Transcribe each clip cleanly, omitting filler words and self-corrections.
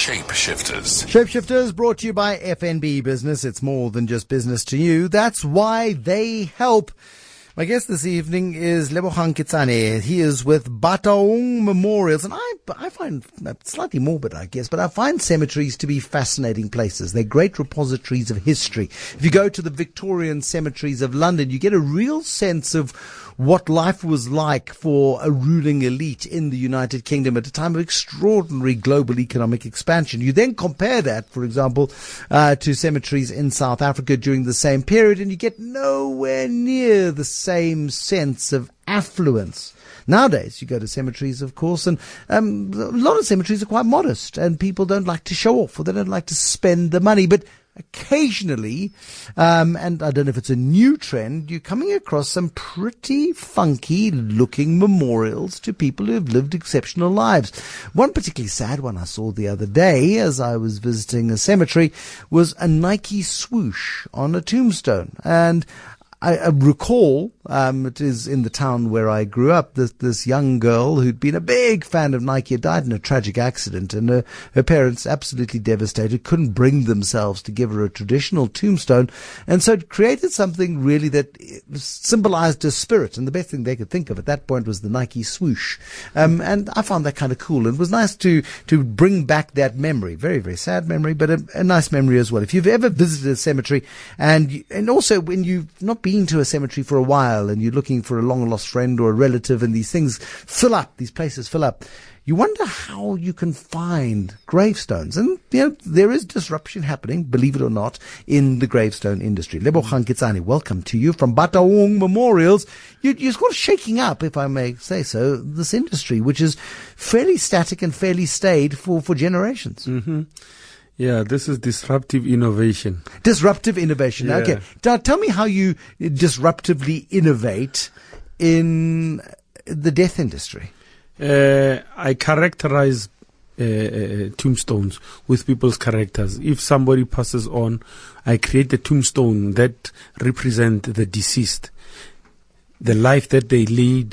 Shapeshifters. Shapeshifters brought to you by FNB Business. It's more than just business to you. That's why they help. My guest this evening is Lebogang Kitsane. He is with Bataung Memorials. And I find, slightly morbid, I guess, but I find cemeteries to be fascinating places. They're great repositories of history. If you go to the Victorian cemeteries of London, you get a real sense of what life was like for a ruling elite in the United Kingdom at a time of extraordinary global economic expansion. You then compare that, for example, to cemeteries in South Africa during the same period, and you get nowhere near the same sense of affluence. Nowadays, you go to cemeteries, of course, and a lot of cemeteries are quite modest, and people don't like to show off, or they don't like to spend the money. But occasionally, and I don't know if it's a new trend, you're coming across some pretty funky looking memorials to people who have lived exceptional lives. One particularly sad one I saw the other day as I was visiting a cemetery was a Nike swoosh on a tombstone. And I recall, it is in the town where I grew up, this young girl who'd been a big fan of Nike had died in a tragic accident, and her parents, absolutely devastated, couldn't bring themselves to give her a traditional tombstone, and so it created something really that symbolized her spirit, and the best thing they could think of at that point was the Nike swoosh. And I found that kind of cool, and it was nice to bring back that memory. Very, very sad memory, but a nice memory as well. If you've ever visited a cemetery, and also when you've not been to a cemetery for a while and you're looking for a long lost friend or a relative, and these things fill up, these places fill up, you wonder how you can find gravestones. And there is disruption happening, believe it or not, in the gravestone industry. Lebogang Kitsane, welcome to you from Bataung Memorials. You're sort of shaking up, if I may say so, this industry, which is fairly static and fairly staid for generations. Mm-hmm. Yeah, this is disruptive innovation. Disruptive innovation. Yeah. Okay. Tell me how you disruptively innovate in the death industry. I characterize tombstones with people's characters. If somebody passes on, I create a tombstone that represents the deceased, the life that they lead,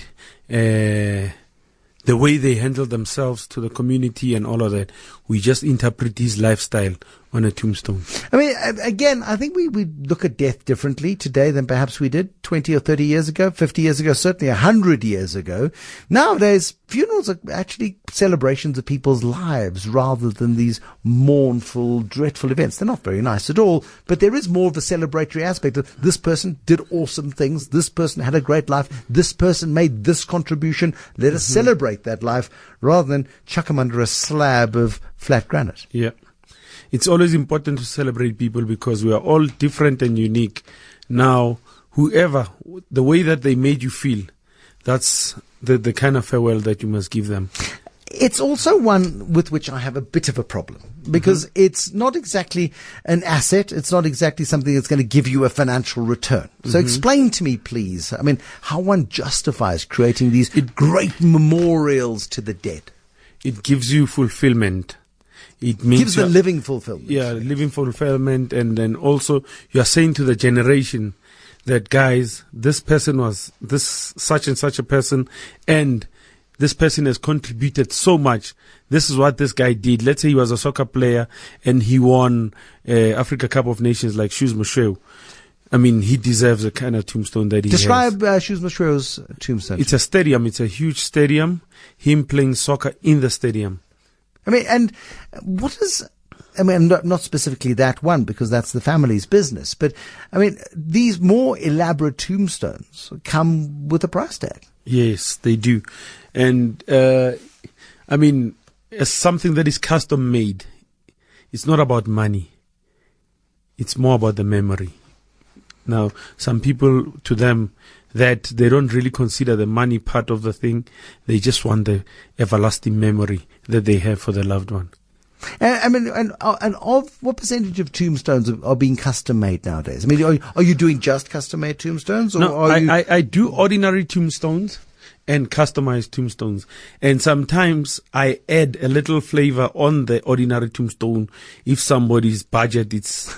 the way they handle themselves to the community and all of that. We just interpret his lifestyle on a tombstone. I mean, again, I think we look at death differently today than perhaps we did 20 or 30 years ago, 50 years ago, certainly 100 years ago. Nowadays, funerals are actually celebrations of people's lives rather than these mournful, dreadful events. They're not very nice at all, but there is more of a celebratory aspect of this person did awesome things, this person had a great life, this person made this contribution, let us celebrate that life rather than chuck them under a slab of flat granite. Yeah. It's always important to celebrate people because we are all different and unique. Now, whoever, the way that they made you feel, that's the kind of farewell that you must give them. It's also one with which I have a bit of a problem because it's not exactly an asset. It's not exactly something that's going to give you a financial return. So explain to me, please, I mean, how one justifies creating these great memorials to the dead. It gives you fulfillment. It means gives the living fulfillment. Yeah, living fulfillment. And then also you are saying to the generation that, guys, this person was this such and such a person, and this person has contributed so much. This is what this guy did. Let's say he was a soccer player and he won Africa Cup of Nations like Shoes Moshoeu. I mean, he deserves a kind of tombstone that he has. Describe Shoes Moshoeu's tombstone. It's a stadium. It's a huge stadium. Him playing soccer in the stadium. I mean, and what is... I mean, not specifically that one, because that's the family's business. But, I mean, these more elaborate tombstones come with a price tag. Yes, they do. And, I mean, as something that is custom made, it's not about money. It's more about the memory. Now, some people, to them, that they don't really consider the money part of the thing. They just want the everlasting memory that they have for their loved one. I mean, and of what percentage of tombstones are being custom made nowadays? I mean, are you doing just custom made tombstones? Or no, I do ordinary tombstones and customized tombstones. And sometimes I add a little flavor on the ordinary tombstone if somebody's budget is,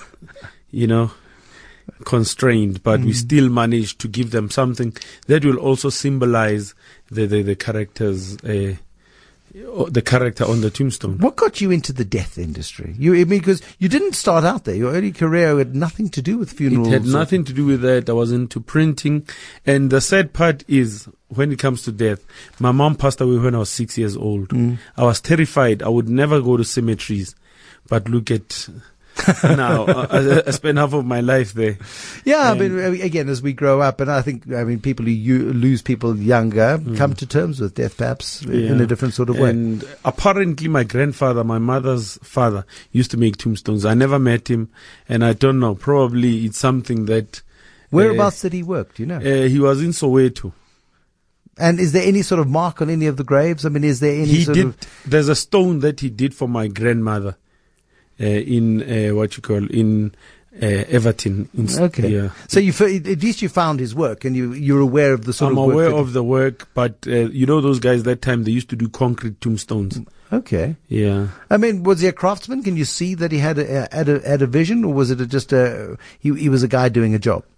constrained, but we still manage to give them something that will also symbolize the character's the character on the tombstone. What got you into the death industry? Because you didn't start out there. Your early career had nothing to do with funerals. It had nothing to do with that. I was into printing. And the sad part is, when it comes to death, my mom passed away when I was 6 years old. I was terrified. I would never go to cemeteries. But look at now. I spent half of my life there. Yeah, again, as we grow up, and I think, people who lose people younger come to terms with death, perhaps, in a different sort of way. And apparently my grandfather, my mother's father, used to make tombstones. I never met him, and I don't know. Probably it's something that... Whereabouts did he work? Do you know? He was in Soweto. And is there any sort of mark on any of the graves? Is there any There's a stone that he did for my grandmother. In Everton. Okay. Yeah. So at least you found his work, and you're aware of the sort of work. I'm aware of the work, but those guys that time, they used to do concrete tombstones. Okay. Yeah. Was he a craftsman? Can you see that he had a vision, or was it just he was a guy doing a job?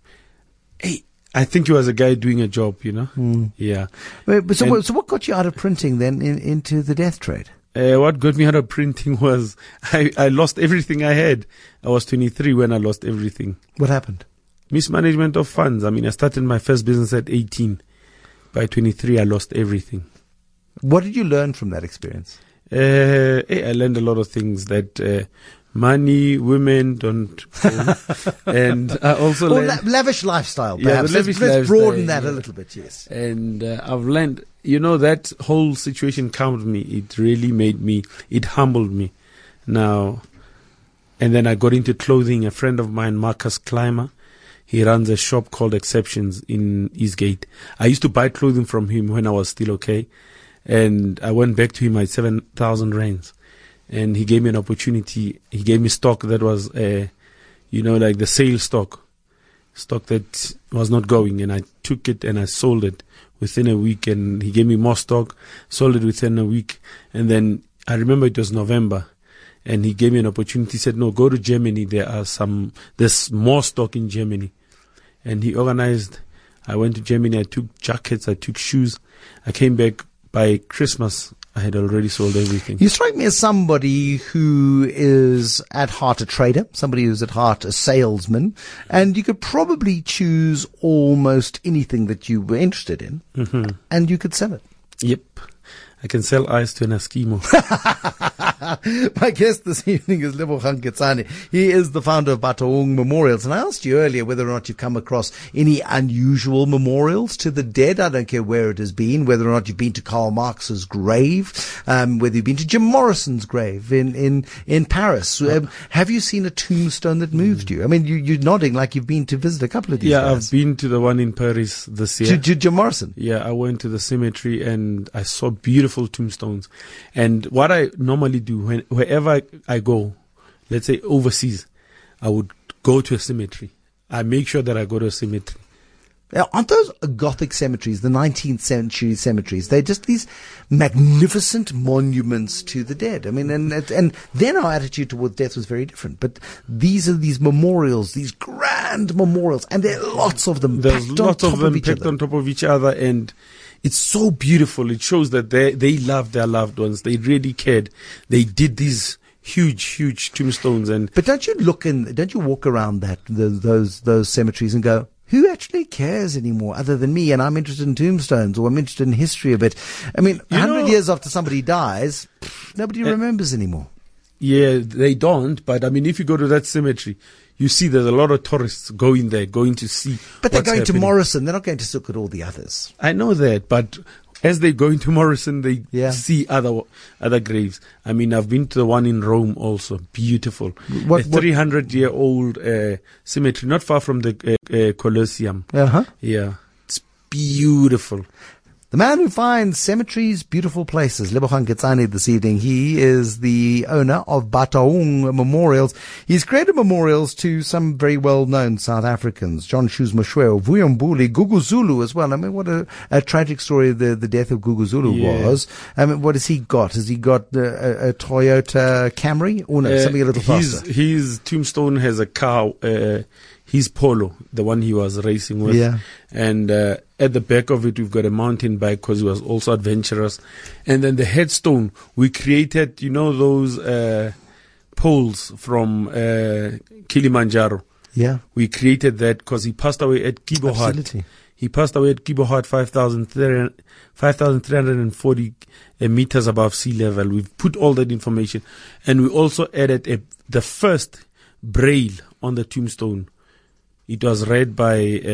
I think he was a guy doing a job, Yeah. So what got you out of printing then into the death trade? What got me out of printing was I lost everything I had. I was 23 when I lost everything. What happened? Mismanagement of funds. I started my first business at 18. By 23, I lost everything. What did you learn from that experience? I learned a lot of things that money, women don't own. And I also learned... lavish lifestyle, perhaps. Let's broaden that a little bit, yes. And I've learned... that whole situation calmed me. It really it humbled me. Now, and then I got into clothing. A friend of mine, Marcus Clymer, he runs a shop called Exceptions in Eastgate. I used to buy clothing from him when I was still okay. And I went back to him at 7,000 rands. And he gave me an opportunity. He gave me stock that was, like the sale stock that was not going. And I took it and I sold it within a week, and he gave me more stock, sold it within a week. And then I remember it was November, and he gave me an opportunity. He said, no, go to Germany. There's more stock in Germany. And he organized, I went to Germany, I took jackets, I took shoes. I came back by Christmas. I had already sold everything. You strike me as somebody who is at heart a trader, somebody who's at heart a salesman, and you could probably choose almost anything that you were interested in, and you could sell it. Yep. I can sell ice to an Eskimo. My guest this evening is Lebogang Ketsane. He is the founder of Bataung Memorials. And I asked you earlier whether or not you've come across any unusual memorials to the dead. I don't care where it has been, whether or not you've been to Karl Marx's grave, whether you've been to Jim Morrison's grave in Paris. Have you seen a tombstone that moved you? You're nodding like you've been to visit a couple of these guys. I've been to the one in Paris this year. To Jim Morrison? Yeah, I went to the cemetery and I saw beautiful tombstones. And what I normally do wherever I go, let's say overseas, I would go to a cemetery. I make sure that I go to a cemetery. Now, aren't those Gothic cemeteries, the 19th century cemeteries, they're just these magnificent monuments to the dead. And then our attitude towards death was very different. But these are these memorials, these grand memorials, and there are lots of them. There's lots of them packed on top of each other, and it's so beautiful. It shows that they loved their loved ones. They really cared. They did these huge tombstones. But don't you walk around those cemeteries and go, who actually cares anymore other than me? And I'm interested in tombstones, or I'm interested in history of it. 100 years after somebody dies, nobody remembers anymore. Yeah, they don't. But if you go to that cemetery, you see there's a lot of tourists going there, going to see. But they're going happening. to Morrison. They're not going to look at all the others. I know that, but as they go into Morrison, they see other graves. I've been to the one in Rome also. Beautiful. A 300-year-old cemetery, not far from the Colosseum. Yeah. It's beautiful. The man who finds cemeteries, beautiful places, Lebogang Ketsane this evening. He is the owner of Bataung Memorials. He's created memorials to some very well-known South Africans. John Shoes Mashweo, Vuyo Mbuli, Gugu Zulu as well. What a tragic story the death of Gugu Zulu was. What has he got? Has he got a Toyota Camry? Or no, something a little faster? His tombstone has a car. his Polo, the one he was racing with. Yeah. And at the back of it, we've got a mountain bike because he was also adventurous. And then the headstone, we created, you know, those poles from Kilimanjaro. Yeah. We created that because he passed away at Kibohart. Absolutely. He passed away at Kibohart, 5,340 meters above sea level. We've put all that information. And we also added the first braille on the tombstone. It was read by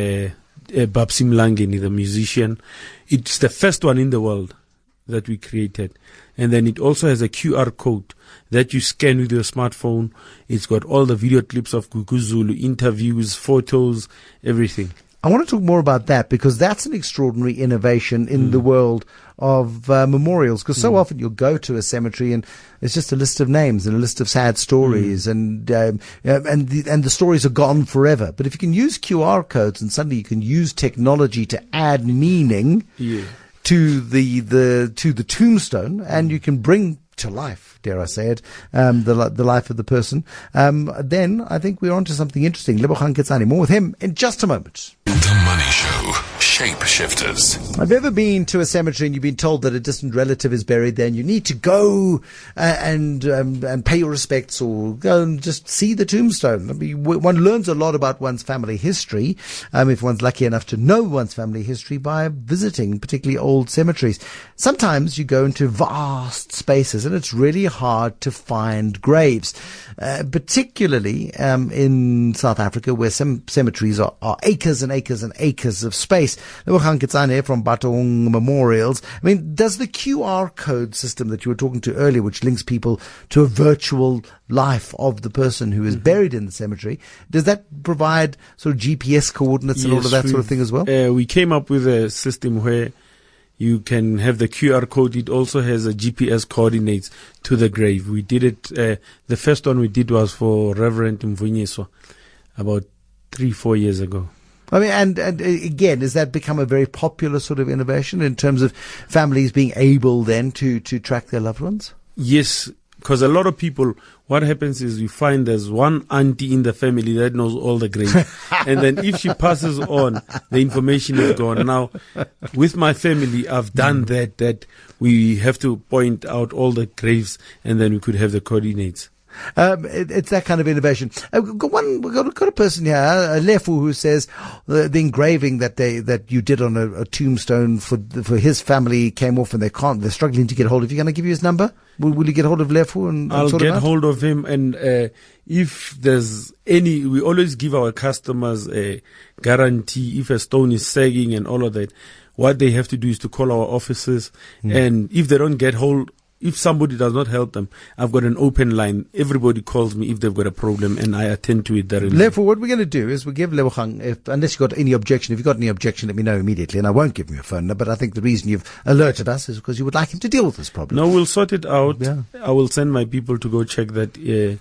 Babsi Mlangeni, the musician. It's the first one in the world that we created. And then it also has a QR code that you scan with your smartphone. It's got all the video clips of Guguzulu, interviews, photos, everything. I want to talk more about that because that's an extraordinary innovation in the world of memorials. Because so often you'll go to a cemetery and it's just a list of names and a list of sad stories, and the stories are gone forever. But if you can use QR codes and suddenly you can use technology to add meaning to the tombstone, and you can bring to life, dare I say it, the life of the person, then I think we're onto something interesting. Lebogang Kitsane, more with him in just a moment. The Money Show, Shapeshifters. Have you ever been to a cemetery and you've been told that a distant relative is buried there and you need to go and pay your respects or go and just see the tombstone? I mean, one learns a lot about one's family history, if one's lucky enough to know one's family history, by visiting particularly old cemeteries. Sometimes you go into vast spaces and it's really hard to find graves, particularly in South Africa, where some cemeteries are acres and acres and acres of space. Lebogang Kitsane from Bataung Memorials. I mean, does the QR code system that you were talking to earlier, which links people to a virtual life of the person who is buried in the cemetery, does that provide sort of GPS coordinates and all of that sort of thing as well? We came up with a system where you can have the QR code. It also has a GPS coordinates to the grave. We did it, the first one we did was for Reverend Mvunyiswa about 3-4 years ago. I mean, and again, has that become a very popular sort of innovation in terms of families being able then to track their loved ones? Yes, because a lot of people, what happens is you find there's one auntie in the family that knows all the graves. And then if she passes on, the information is gone. Now, with my family, I've done that we have to point out all the graves and then we could have the coordinates. It's that kind of innovation. We've got a person here, Lefu, who says the engraving that you did on a tombstone for his family came off and they're struggling to get hold of. You going to give you his number? Will you get hold of Lefu and I'll sort get him out? hold of him, and if there's any, we always give our customers a guarantee. If a stone is sagging and all of that, what they have to do is to call our offices, and if they don't get hold. If somebody does not help them, I've got an open line. Everybody calls me if they've got a problem, and I attend to it directly. Therefore, what we're going to do is we'll give Lebogang, unless you've got any objection, if you've got any objection, let me know immediately, and I won't give him your phone number, but I think the reason you've alerted us is because you would like him to deal with this problem. No, we'll sort it out. Yeah. I will send my people to go check that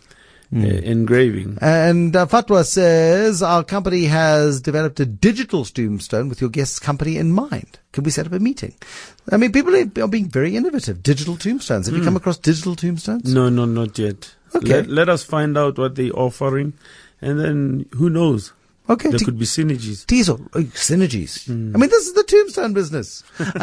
engraving. And Fatwa says, our company has developed a digital tombstone with your guest's company in mind. Can we set up a meeting? I mean, people are being very innovative. Digital tombstones. Have you come across digital tombstones? No, not yet. Okay. Let us find out what they're offering, and then who knows? Okay. There could be synergies. Synergies. I mean, this is the tombstone business.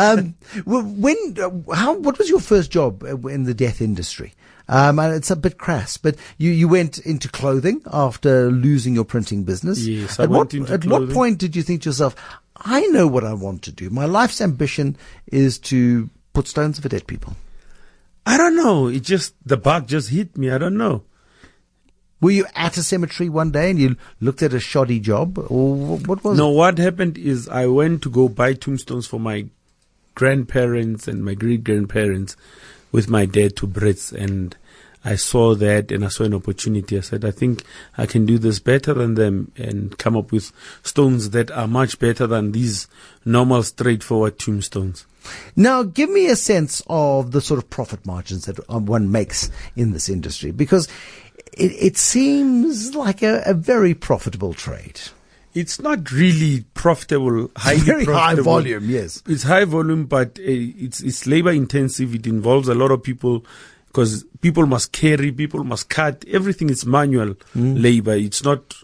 What was your first job in the death industry? And it's a bit crass, but you went into clothing after losing your printing business. Yes, I went into At clothing. what point did you think to yourself, I know what I want to do. My life's ambition is to put stones for dead people? I don't know. The bug just hit me. I don't know. Were you at a cemetery one day and you looked at a shoddy job, or what was it? No, what happened is I went to go buy tombstones for my grandparents and my great-grandparents with my dad to Brits, and I saw that and I saw an opportunity. I said, I think I can do this better than them and come up with stones that are much better than these normal, straightforward tombstones. Now, give me a sense of the sort of profit margins that one makes in this industry, because it seems like a very profitable trade. It's not really profitable, highly Very high profitable. volume, yes. It's high volume, but it's labor intensive. It involves a lot of people because people must carry, people must cut. Everything is manual labor. It's not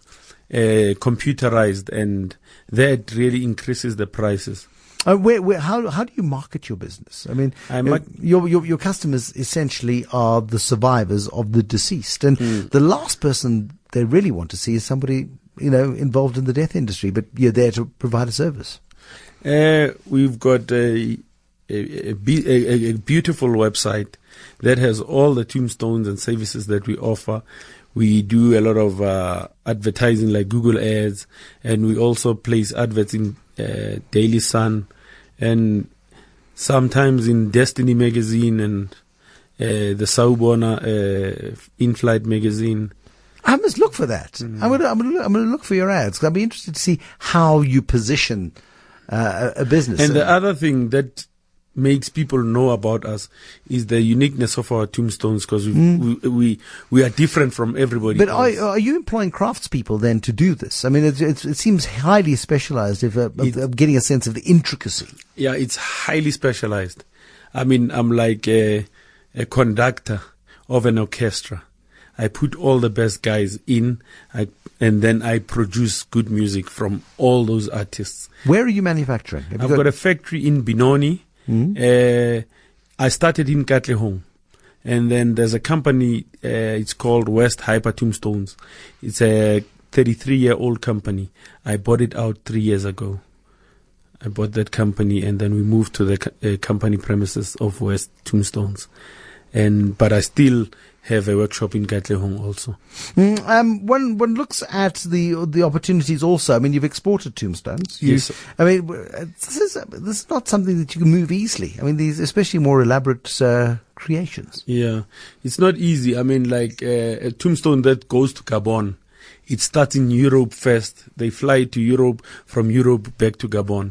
computerized, and that really increases the prices. How do you market your business? I mean, your customers essentially are the survivors of the deceased, and the last person they really want to see is somebody involved in the death industry. But you're there to provide a service. We've got a beautiful website that has all the tombstones and services that we offer. We do a lot of advertising like Google ads, and we also place adverts in Daily Sun and sometimes in Destiny magazine and the Sawubona in-flight magazine. I must look for that. I'm going to look for your ads, 'cause I'd be interested to see how you position a business. And the other thing that makes people know about us is the uniqueness of our tombstones, because we are different from everybody But else. are you employing craftspeople then to do this? I mean, it seems highly specialized of getting a sense of the intricacy. Yeah, it's highly specialized. I mean, I'm like a conductor of an orchestra. I put all the best guys in, and then I produce good music from all those artists. Where are you manufacturing? I've got a factory in Benoni. I started in Katlehong, and then there's a company, it's called West Hyper Tombstones. It's a 33-year-old company. I bought it out 3 years ago. I bought that company, and then we moved to the company premises of West Tombstones. But I still have a workshop in Katlehong also. One looks at the opportunities also. I mean, you've exported tombstones. Yes. I mean, this is not something that you can move easily. I mean, these especially more elaborate creations. Yeah, it's not easy. I mean, like a tombstone that goes to Gabon, it starts in Europe first. They fly to Europe, from Europe back to Gabon.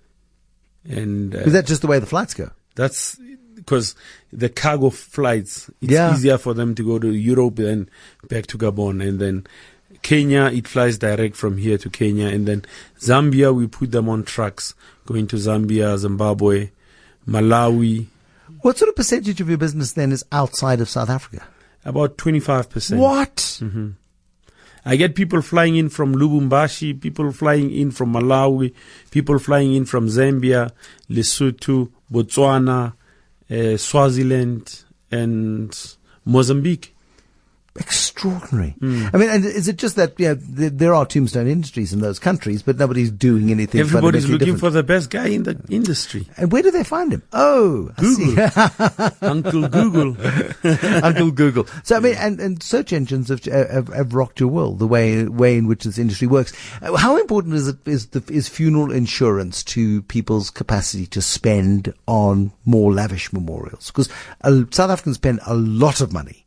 And Is that just the way the flights go? That's because the cargo flights, it's easier for them to go to Europe than back to Gabon. And then Kenya, it flies direct from here to Kenya. And then Zambia, we put them on trucks going to Zambia, Zimbabwe, Malawi. What sort of percentage of your business then is outside of South Africa? About 25%. What? Mm-hmm. I get people flying in from Lubumbashi, people flying in from Malawi, people flying in from Zambia, Lesotho, Botswana, Swaziland, and Mozambique. Extraordinary. I mean, and is it just that there are tombstone industries in those countries, but nobody's doing anything? Everybody's looking for the best guy in the industry. And where do they find him? Oh, Google. Uncle Google. Uncle Google. So I mean, and search engines have rocked your world, the way in which this industry works. How important is funeral insurance to people's capacity to spend on more lavish memorials? Because South Africans spend a lot of money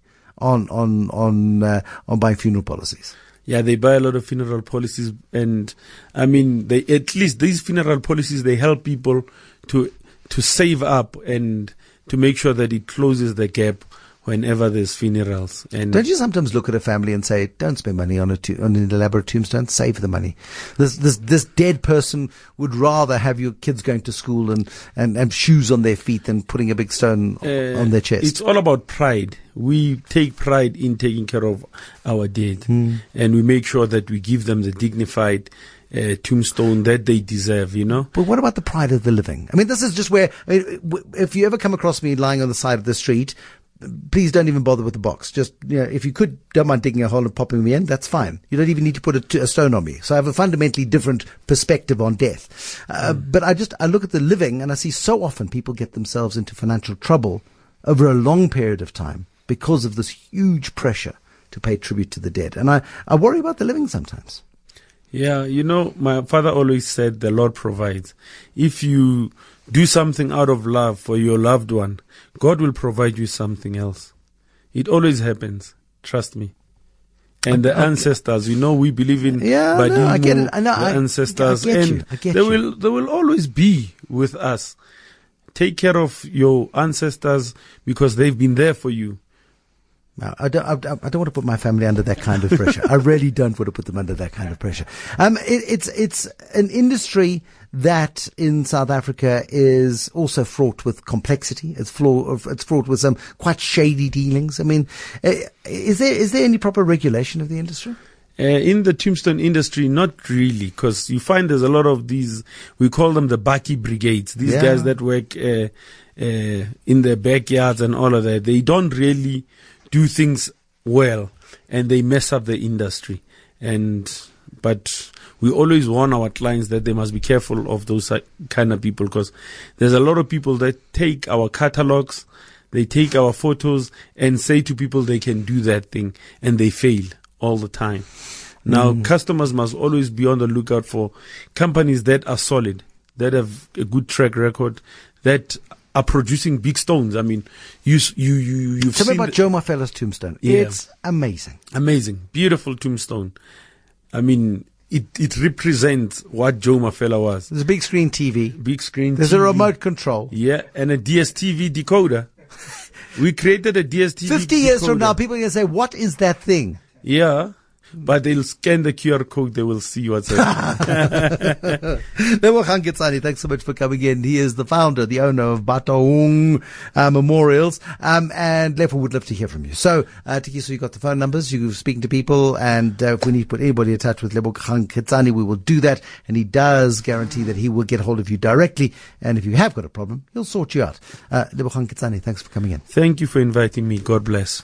on buying funeral policies. Yeah, they buy a lot of funeral policies, and I mean, at least these funeral policies, they help people to save up and to make sure that it closes the gap whenever there's funerals. And don't you sometimes look at a family and say, "Don't spend money on an elaborate tombstone. Save the money." This dead person would rather have your kids going to school and shoes on their feet than putting a big stone on their chest. It's all about pride. We take pride in taking care of our dead, and we make sure that we give them the dignified tombstone that they deserve, But what about the pride of the living? I mean, this is just where, if you ever come across me lying on the side of the street, please don't even bother with the box. Just, if you don't mind digging a hole and popping me in, that's fine. You don't even need to put a stone on me. So I have a fundamentally different perspective on death. But I look at the living, and I see so often people get themselves into financial trouble over a long period of time because of this huge pressure to pay tribute to the dead. And I worry about the living sometimes. Yeah, my father always said the Lord provides. If you do something out of love for your loved one, God will provide you something else. It always happens. Trust me. And the ancestors, we believe in Badimu, I get it. the ancestors, and they will always be with us. Take care of your ancestors because they've been there for you. I don't want to put my family under that kind of pressure. I really don't want to put them under that kind of pressure. It's an industry that in South Africa is also fraught with complexity. It's fraught with some quite shady dealings. I mean, is there any proper regulation of the industry? In the tombstone industry, not really, because you find there's a lot of these, we call them the Baki brigades, these guys that work in their backyards and all of that. They don't really do things well, and they mess up the industry. But we always warn our clients that they must be careful of those kind of people, because there's a lot of people that take our catalogs, they take our photos and say to people they can do that thing, and they fail all the time. Now, customers must always be on the lookout for companies that are solid, that have a good track record, that are producing big stones. I mean, you've Tell me about Joe Mafella's tombstone. Yeah. It's amazing. Amazing. Beautiful tombstone. I mean, it represents what Joe Mafela was. There's a big screen TV. Big screen There's TV. a remote control. Yeah, and a DSTV decoder. We created a DSTV 50 years from decoder. now, people are going to say, what is that thing? Yeah, but they'll scan the QR code, they will see what's happening. Lebogang Kitsane, thanks so much for coming in. He is the founder, the owner of Bataung Memorials. And Lefo would love to hear from you. So, Tikiso, you got the phone numbers. You're speaking to people. And if we need to put anybody in touch with Lebogang Kitsane, we will do that. And he does guarantee that he will get hold of you directly. And if you have got a problem, he'll sort you out. Lebogang Kitsane, thanks for coming in. Thank you for inviting me. God bless.